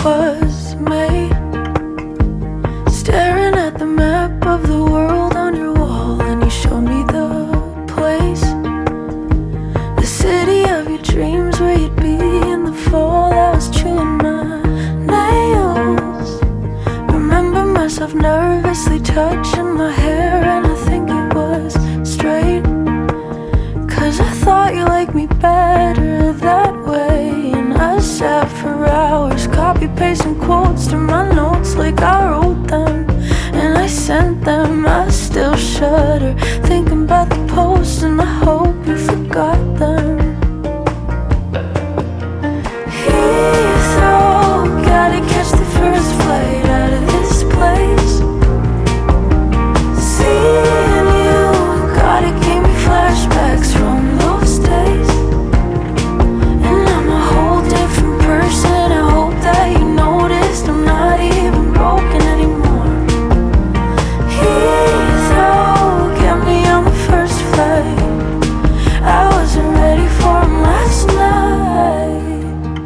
was made. Staring at the map of the world on your wall, and you showed me the place, the city of your dreams where you'd be in the fall. I was chewing my nails, remember myself nervously touching my hair, and I think it was straight, 'cause I thought you liked me better that way. And I sat for hours copy-pasting quotes to my notes like I wrote them, and I sent them. I still shudder thinking about the posts, and I hope you forgot them. Heathrow, gotta catch the first flight out of this place. Seeing you, God, it gave me flashbacks from those days, and I'm a whole different person. I hope that you noticed I'm not even broken anymore. Heathrow, get me on the first flight. I wasn't ready for him last night.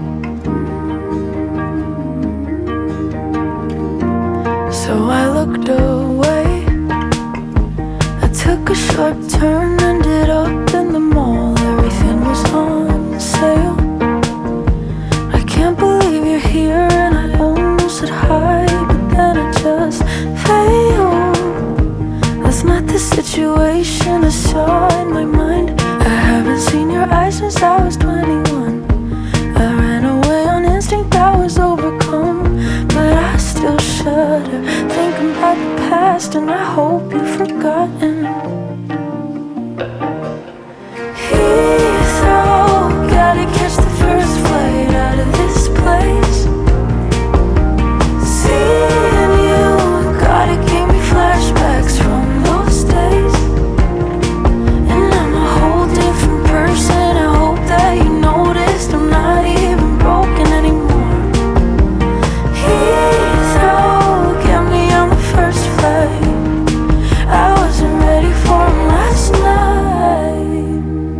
So I looked away. I took a sharp turn, ended up in the mall. Everything was on sale. I can't believe you're here, and I almost said hi, but then I just failed. That's not the situation I saw in my mind. I haven't seen your eyes since I was 21. I ran away on instinct, I was overcome, but I still shudder thinking about the past, and I hope you've forgotten. Heathrow, gotta catch the first flight out of this place. Seeing you, God, it gave me flashbacks from those days, and I'm a whole different person. I hope that you noticed I'm not even broken anymore. Heathrow, get me on the first flight. I wasn't ready for him last night.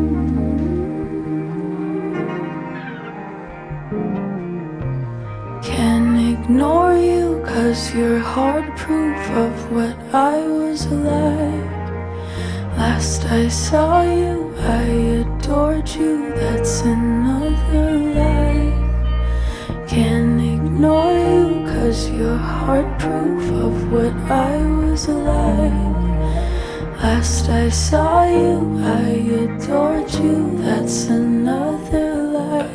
Can't ignore you, 'cause you're hard proof of what I was like. Last I saw you, I adored you, that's another life. Can't ignore you, 'cause you're hard proof of what I was like. Last I saw you, I adored you, that's another life.